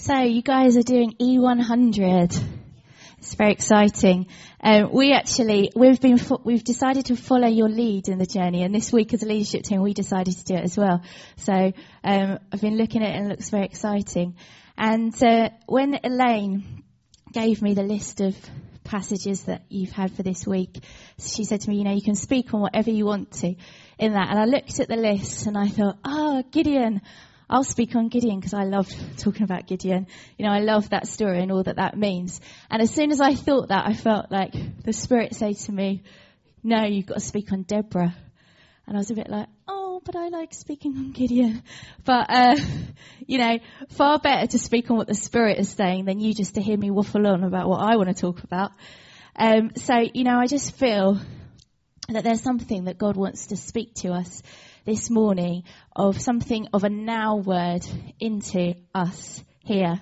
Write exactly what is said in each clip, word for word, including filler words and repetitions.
So you guys are doing E one hundred. It's very exciting. Um, we actually, we've been, fo- we've decided to follow your lead in the journey, and this week as a leadership team, we decided to do it as well. So um, I've been looking at it, and it looks very exciting. And uh, when Elaine gave me the list of passages that you've had for this week, she said to me, you know, you can speak on whatever you want to in that. And I looked at the list, and I thought, oh, Gideon. I'll speak on Gideon because I love talking about Gideon. You know, I love that story and all that that means. And as soon as I thought that, I felt like the Spirit said to me, no, you've got to speak on Deborah. And I was a bit like, oh, but I like speaking on Gideon. But, uh, you know, far better to speak on what the Spirit is saying than you just to hear me waffle on about what I want to talk about. Um, so, you know, I just feel that there's something that God wants to speak to us this morning, of something of a now word into us here.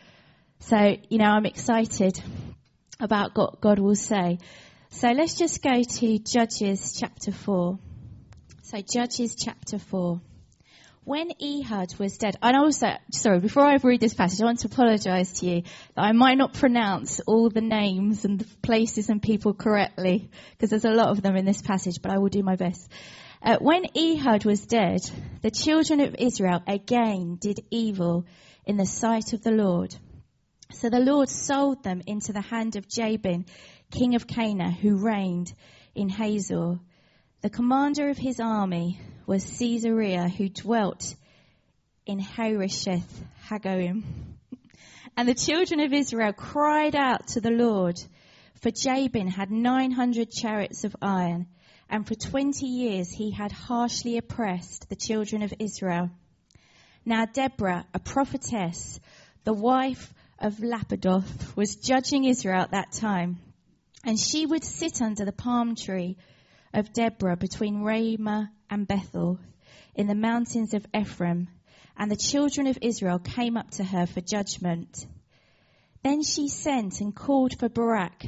So, you know, I'm excited about what God will say. So let's just go to Judges chapter four. So Judges chapter four. When Ehud was dead, and also, sorry, before I read this passage, I want to apologise to you that I might not pronounce all the names and the places and people correctly, because there's a lot of them in this passage, but I will do my best. Uh, when Ehud was dead, the children of Israel again did evil in the sight of the Lord. So the Lord sold them into the hand of Jabin, king of Canaan, who reigned in Hazor. The commander of his army was Caesarea, who dwelt in Harosheth Hagoyim. And the children of Israel cried out to the Lord, for Jabin had nine hundred chariots of iron, and for twenty years he had harshly oppressed the children of Israel. Now Deborah, a prophetess, the wife of Lapidoth, was judging Israel at that time. And she would sit under the palm tree of Deborah between Ramah and Bethel in the mountains of Ephraim. And the children of Israel came up to her for judgment. Then she sent and called for Barak,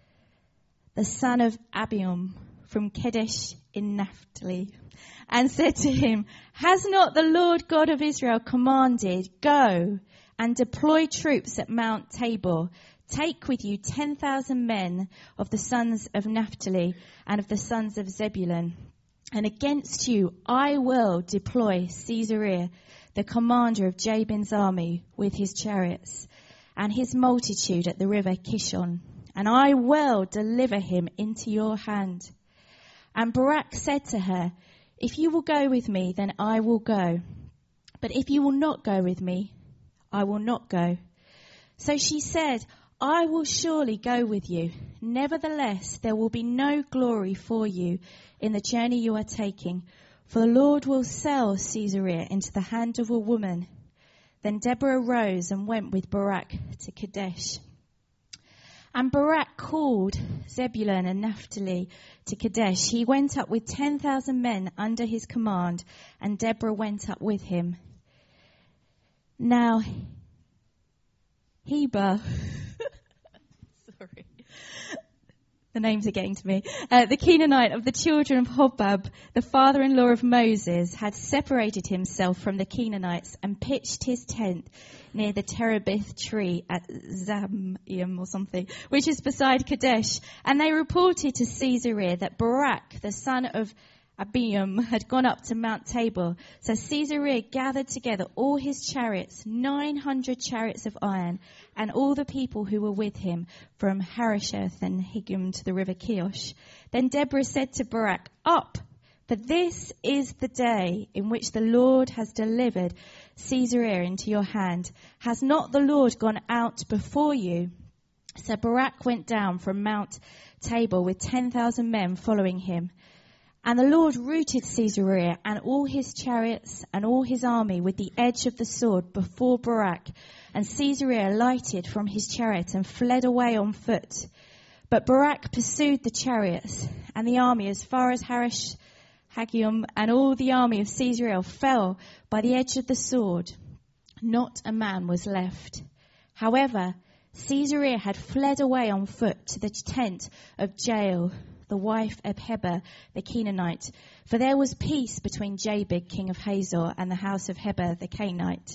the son of Abiam, from Kadesh in Naphtali, and said to him, has not the Lord God of Israel commanded, go and deploy troops at Mount Tabor? Take with you ten thousand men of the sons of Naphtali and of the sons of Zebulun. And against you I will deploy Caesarea, the commander of Jabin's army, with his chariots and his multitude at the river Kishon. And I will deliver him into your hand. And Barak said to her, if you will go with me, then I will go. But if you will not go with me, I will not go. So she said, I will surely go with you. Nevertheless, there will be no glory for you in the journey you are taking, for the Lord will sell Caesarea into the hand of a woman. Then Deborah rose and went with Barak to Kadesh. And Barak called Zebulun and Naphtali to Kadesh. He went up with ten thousand men under his command, and Deborah went up with him. Now, Heber, sorry, the names are getting to me, uh, the Canaanite of the children of Hobab, the father-in-law of Moses, had separated himself from the Canaanites and pitched his tent near the terebinth tree at Zaim or something, which is beside Kadesh. And they reported to Caesarea that Barak, the son of Abiam, had gone up to Mount Tabor. So Caesarea gathered together all his chariots, nine hundred chariots of iron, and all the people who were with him, from Harosheth and Higim to the river Kiosh. Then Deborah said to Barak, up, for this is the day in which the Lord has delivered Caesarea into your hand. Has not the Lord gone out before you? So Barak went down from Mount Tabor with ten thousand men following him. And the Lord routed Caesarea and all his chariots and all his army with the edge of the sword before Barak. And Caesarea alighted from his chariot and fled away on foot. But Barak pursued the chariots and the army as far as Harosh Hagium, and all the army of Caesarea fell by the edge of the sword. Not a man was left. However, Caesarea had fled away on foot to the tent of Jael, the wife of Heber the Canaanite, for there was peace between Jabin, king of Hazor, and the house of Heber the Canaanite.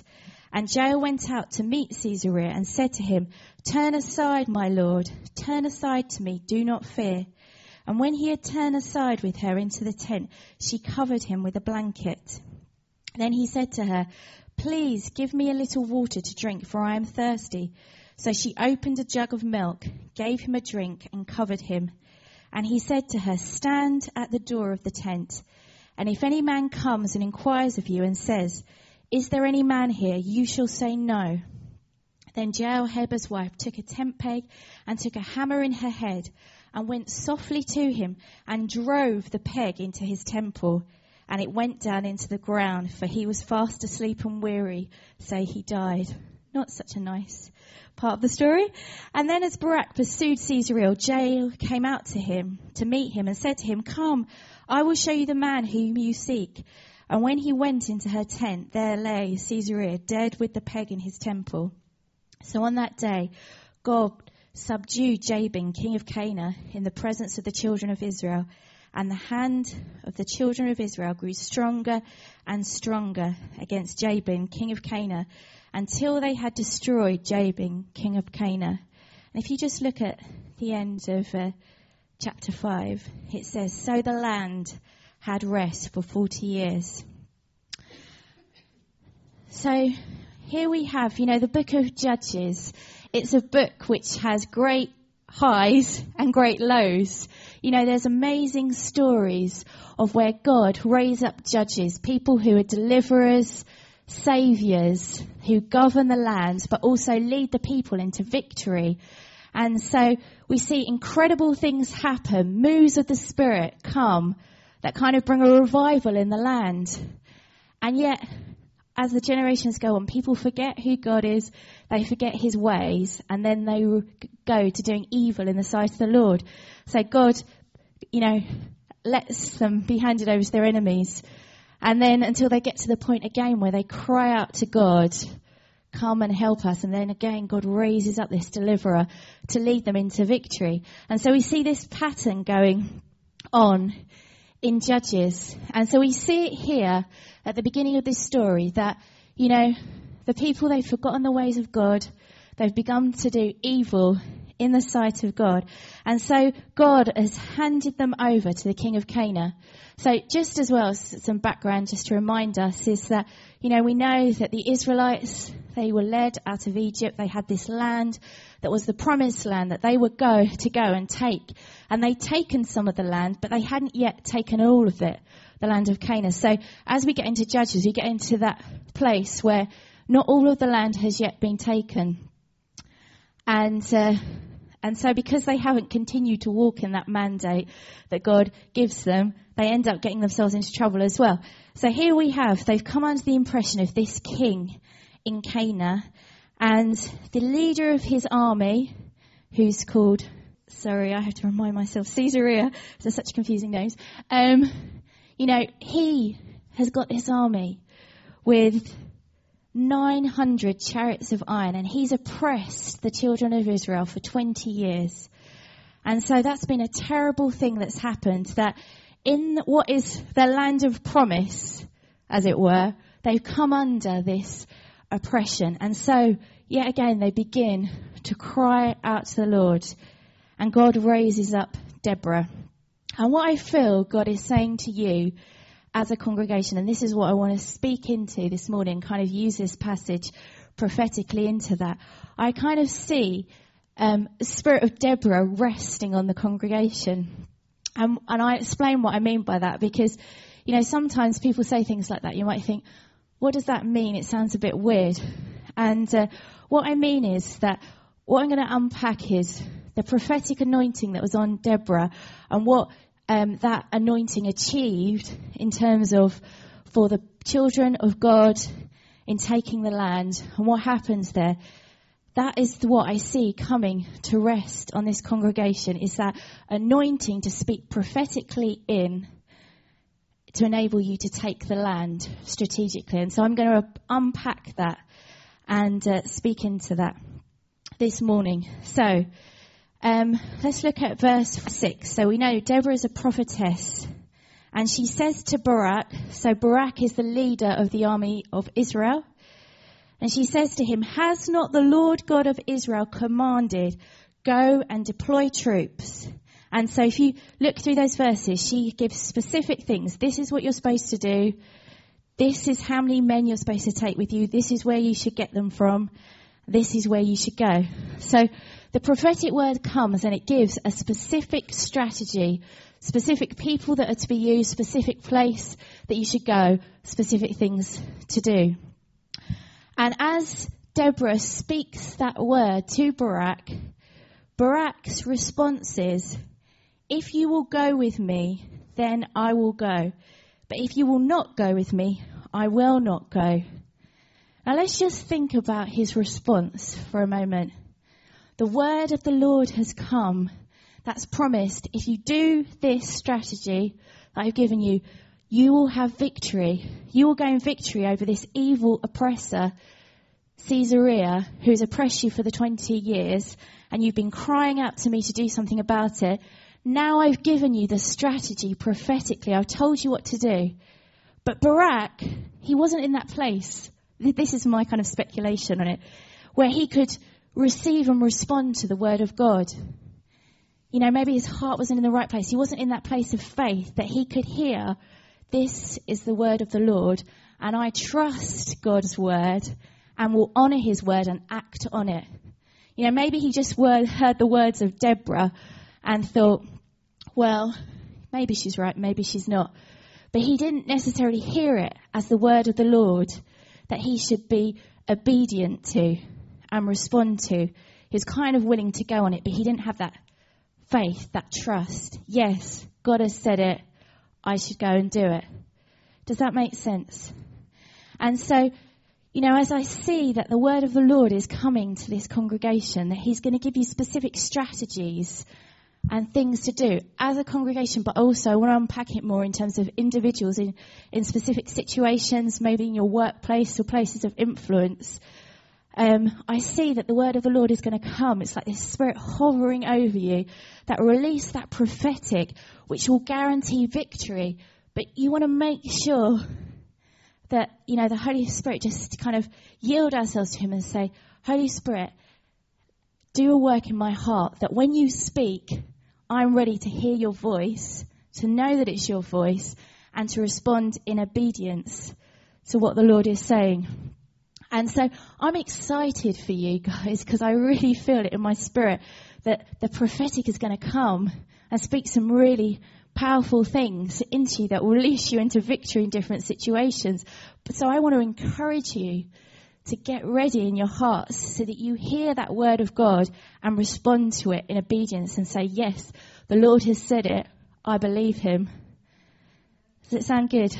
And Jael went out to meet Caesarea and said to him, "Turn aside, my lord, turn aside to me, do not fear." And when he had turned aside with her into the tent, she covered him with a blanket. Then he said to her, "Please give me a little water to drink, for I am thirsty." So she opened a jug of milk, gave him a drink, and covered him. And he said to her, "Stand at the door of the tent, and if any man comes and inquires of you and says, 'Is there any man here?' you shall say no." Then Jael, Heber's wife, took a tent peg and took a hammer in her head and went softly to him and drove the peg into his temple. And it went down into the ground, for he was fast asleep and weary, so he died. Not such a nice part of the story. And then as Barak pursued Caesarea, Jael came out to him to meet him and said to him, "Come, I will show you the man whom you seek." And when he went into her tent, there lay Caesarea, dead with the peg in his temple. So on that day, God subdued Jabin, king of Canaan, in the presence of the children of Israel. And the hand of the children of Israel grew stronger and stronger against Jabin, king of Canaan, until they had destroyed Jabin, king of Canaan. And if you just look at the end of uh, chapter five, it says, "So the land had rest for forty years." So here we have, you know, the book of Judges. It's a book which has great highs and great lows. You know, there's amazing stories of where God raised up judges, people who are deliverers, saviours, who govern the land, but also lead the people into victory. And so we see incredible things happen, moves of the Spirit come that kind of bring a revival in the land. And yet, as the generations go on, people forget who God is, they forget his ways, and then they go to doing evil in the sight of the Lord. So God, you know, lets them be handed over to their enemies. And then until they get to the point again where they cry out to God, "Come and help us." And then again, God raises up this deliverer to lead them into victory. And so we see this pattern going on in Judges. And so we see it here at the beginning of this story that, you know, the people, they've forgotten the ways of God. They've begun to do evil in the sight of God. And so God has handed them over to the king of Canaan. So just as well as some background just to remind us is that, you know, we know that the Israelites, they were led out of Egypt. They had this land that was the promised land that they would go to go and take. And they'd taken some of the land, but they hadn't yet taken all of it, the land of Canaan. So as we get into Judges, we get into that place where not all of the land has yet been taken. And uh, and so because they haven't continued to walk in that mandate that God gives them, they end up getting themselves into trouble as well. So here we have, they've come under the impression of this king in Canaan, and the leader of his army, who's called, sorry, I have to remind myself, Caesarea, they're such confusing names. Um, you know, he has got this army with nine hundred chariots of iron, and he's oppressed the children of Israel for twenty years. And so that's been a terrible thing that's happened, that in what is the land of promise, as it were, they've come under this oppression. And so, yet again, they begin to cry out to the Lord, and God raises up Deborah. And what I feel God is saying to you as a congregation, and this is what I want to speak into this morning, kind of use this passage prophetically into that. I kind of see um, the spirit of Deborah resting on the congregation. Um, and I explain what I mean by that because, you know, sometimes people say things like that. You might think, what does that mean? It sounds a bit weird. And uh, what I mean is that what I'm going to unpack is the prophetic anointing that was on Deborah and what Um, that anointing achieved in terms of for the children of God in taking the land and what happens there. That is what I see coming to rest on this congregation, is that anointing to speak prophetically in to enable you to take the land strategically. And so I'm going to unpack that and uh, speak into that this morning. So Um, let's look at verse six. So we know Deborah is a prophetess, and she says to Barak, so Barak is the leader of the army of Israel, And she says to him, has not the Lord God of Israel commanded, go and deploy troops? And so if you look through those verses, she gives specific things. This is what you're supposed to do. This is how many men you're supposed to take with you. This is where you should get them from. This is where you should go. So the prophetic word comes and it gives a specific strategy, specific people that are to be used, specific place that you should go, specific things to do. And as Deborah speaks that word to Barak, Barak's response is, if you will go with me, then I will go. But if you will not go with me, I will not go. Now let's just think about his response for a moment. The word of the Lord has come that's promised. If you do this strategy that I've given you, you will have victory. You will gain victory over this evil oppressor, Caesarea, who's oppressed you for the twenty years, and you've been crying out to me to do something about it. Now I've given you the strategy prophetically. I've told you what to do. But Barak, he wasn't in that place. This is my kind of speculation on it, where he could receive and respond to the word of God. You know, maybe his heart wasn't in the right place. He wasn't in that place of faith that he could hear, this is the word of the Lord, and I trust God's word and will honour his word and act on it. You know, maybe he just word, heard the words of Deborah and thought, well, maybe she's right, maybe she's not. But he didn't necessarily hear it as the word of the Lord that he should be obedient to and respond to. He was kind of willing to go on it, but he didn't have that faith, that trust. Yes, God has said it, I should go and do it. Does that make sense? And so, you know, as I see that the word of the Lord is coming to this congregation, that he's going to give you specific strategies and things to do as a congregation, but also I want to unpack it more in terms of individuals in, in specific situations, maybe in your workplace or places of influence. Um, I see that the word of the Lord is going to come. It's like this spirit hovering over you that will release that prophetic, which will guarantee victory. But you want to make sure that, you know, the Holy Spirit, just kind of yield ourselves to him and say, Holy Spirit, do a work in my heart that when you speak, I'm ready to hear your voice, to know that it's your voice, and to respond in obedience to what the Lord is saying. And so I'm excited for you guys, because I really feel it in my spirit that the prophetic is going to come and speak some really powerful things into you that will release you into victory in different situations. But so I want to encourage you to get ready in your hearts so that you hear that word of God and respond to it in obedience and say, yes, the Lord has said it. I believe him. Does it sound good?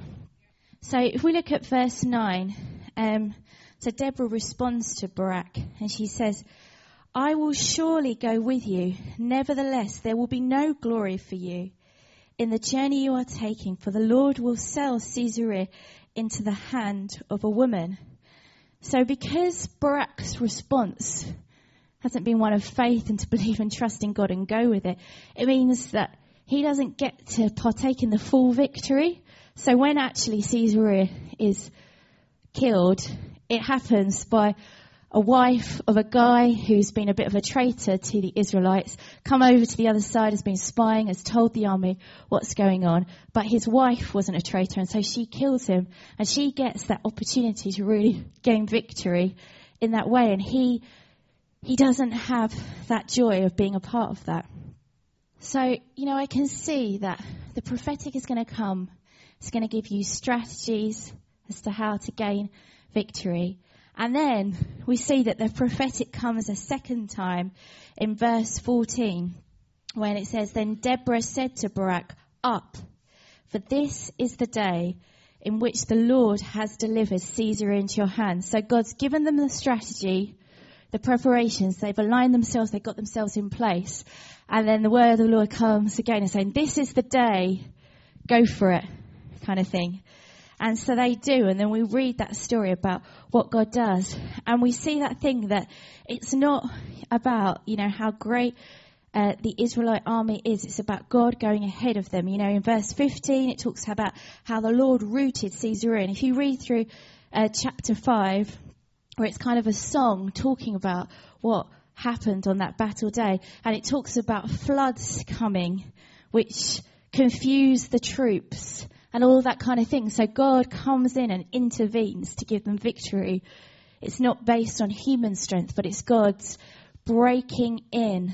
So if we look at verse nine, um, so Deborah responds to Barak and she says, I will surely go with you. Nevertheless, there will be no glory for you in the journey you are taking, for the Lord will sell Caesarea into the hand of a woman. So because Barak's response hasn't been one of faith and to believe and trust in God and go with it, it means that he doesn't get to partake in the full victory. So when actually Caesarea is killed, it happens by a wife of a guy who's been a bit of a traitor to the Israelites, come over to the other side, has been spying, has told the army what's going on. But his wife wasn't a traitor, and so she kills him. And she gets that opportunity to really gain victory in that way. And he he doesn't have that joy of being a part of that. So, you know, I can see that the prophetic is going to come. It's going to give you strategies as to how to gain victory. And then we see that the prophetic comes a second time in verse fourteen, when it says, then Deborah said to Barak, up, for this is the day in which the Lord has delivered Caesarea into your hands. So God's given them the strategy, the preparations, they've aligned themselves, they've got themselves in place. And then the word of the Lord comes again and saying, this is the day, go for it, kind of thing. And so they do, and then we read that story about what God does. And we see that thing that it's not about, you know, how great uh, the Israelite army is. It's about God going ahead of them. You know, in verse fifteen, it talks about how the Lord rooted Caesarea. And if you read through uh, chapter five, where it's kind of a song talking about what happened on that battle day. And it talks about floods coming, which confuse the troops and all that kind of thing. So God comes in and intervenes to give them victory. It's not based on human strength, but it's God's breaking in.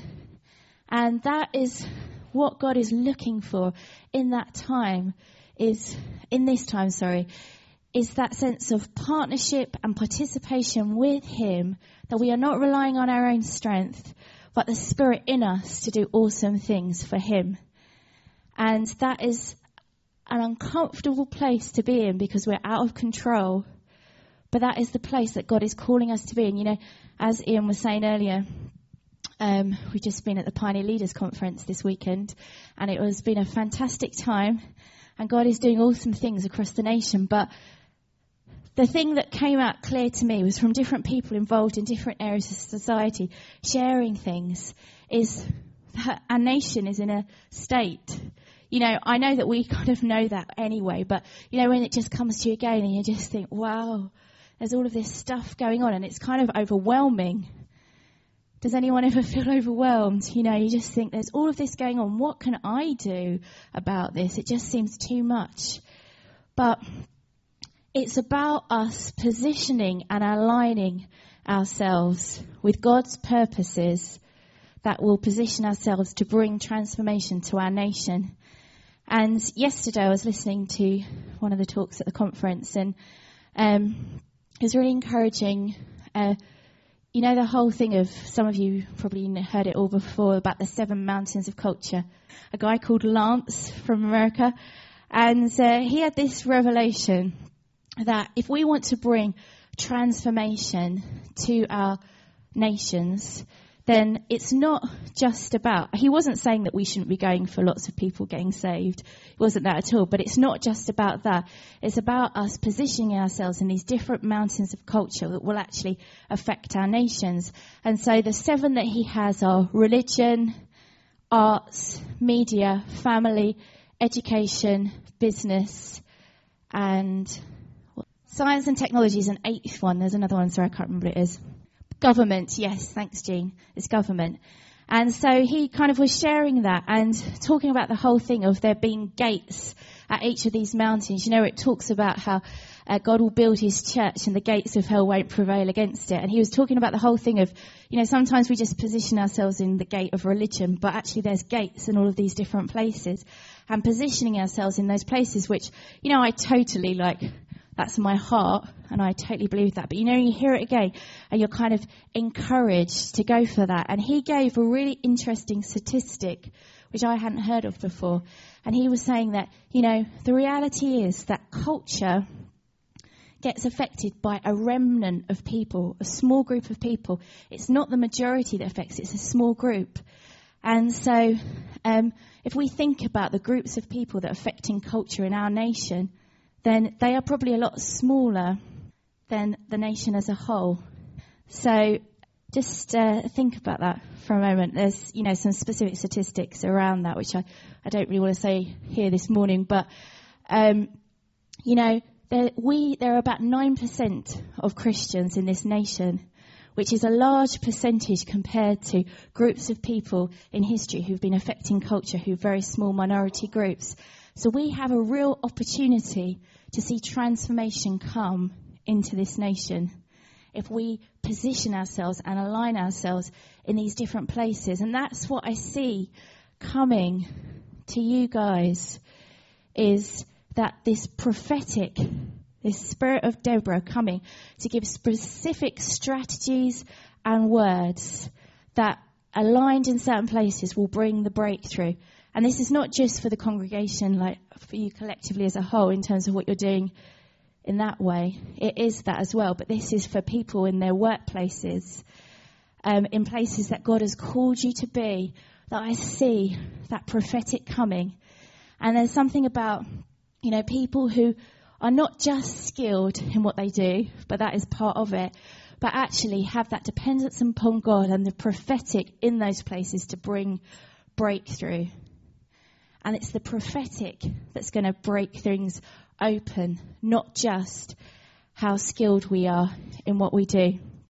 And that is what God is looking for in that time, is, in this time, sorry, is that sense of partnership and participation with him, that we are not relying on our own strength, but the Spirit in us to do awesome things for him. And that is an uncomfortable place to be in because we're out of control. But that is the place that God is calling us to be. And, you know, as Ian was saying earlier, um, we've just been at the Pioneer Leaders Conference this weekend, and it has been a fantastic time. And God is doing awesome things across the nation. But the thing that came out clear to me was from different people involved in different areas of society sharing things, is that our nation is in a state. You know, I know that we kind of know that anyway, but, you know, when it just comes to you again and you just think, wow, there's all of this stuff going on and it's kind of overwhelming. Does anyone ever feel overwhelmed? You know, you just think there's all of this going on. What can I do about this? It just seems too much. But it's about us positioning and aligning ourselves with God's purposes that will position ourselves to bring transformation to our nation. And yesterday I was listening to one of the talks at the conference, and um, it was really encouraging. Uh, you know, the whole thing of, some of you probably heard it all before, about the seven mountains of culture. A guy called Lance from America, and uh, he had this revelation that if we want to bring transformation to our nations, then it's not just about, he wasn't saying that we shouldn't be going for lots of people getting saved. It wasn't that at all. But it's not just about that. It's about us positioning ourselves in these different mountains of culture that will actually affect our nations. And so the seven that he has are religion, arts, media, family, education, business, and science and technology is an eighth one. There's another one, sorry, I can't remember what it is. Government, yes, thanks, Jean. It's government. And so he kind of was sharing that and talking about the whole thing of there being gates at each of these mountains. You know, it talks about how uh, God will build his church and the gates of hell won't prevail against it. And he was talking about the whole thing of, you know, sometimes we just position ourselves in the gate of religion, but actually there's gates in all of these different places. And positioning ourselves in those places, which, you know, I totally like... That's my heart, and I totally believe that. But, you know, you hear it again, and you're kind of encouraged to go for that. And he gave a really interesting statistic, which I hadn't heard of before. And he was saying that, you know, the reality is that culture gets affected by a remnant of people, a small group of people. It's not the majority that affects it, it's a small group. And so um, if we think about the groups of people that are affecting culture in our nation, then they are probably a lot smaller than the nation as a whole. So just uh, think about that for a moment. There's, you know, some specific statistics around that, which I, I don't really want to say here this morning. But, um, you know, there, we there are about nine percent of Christians in this nation, which is a large percentage compared to groups of people in history who've been affecting culture, who are very small minority groups. So we have a real opportunity to see transformation come into this nation if we position ourselves and align ourselves in these different places. And that's what I see coming to you guys, is that this prophetic, this spirit of Deborah coming to give specific strategies and words that aligned in certain places will bring the breakthrough. And this is not just for the congregation, like for you collectively as a whole in terms of what you're doing in that way. It is that as well, but this is for people in their workplaces, um, in places that God has called you to be, that I see that prophetic coming. And there's something about, you know, people who are not just skilled in what they do, but that is part of it, but actually have that dependence upon God and the prophetic in those places to bring breakthrough. And it's the prophetic that's going to break things open, not just how skilled we are in what we do.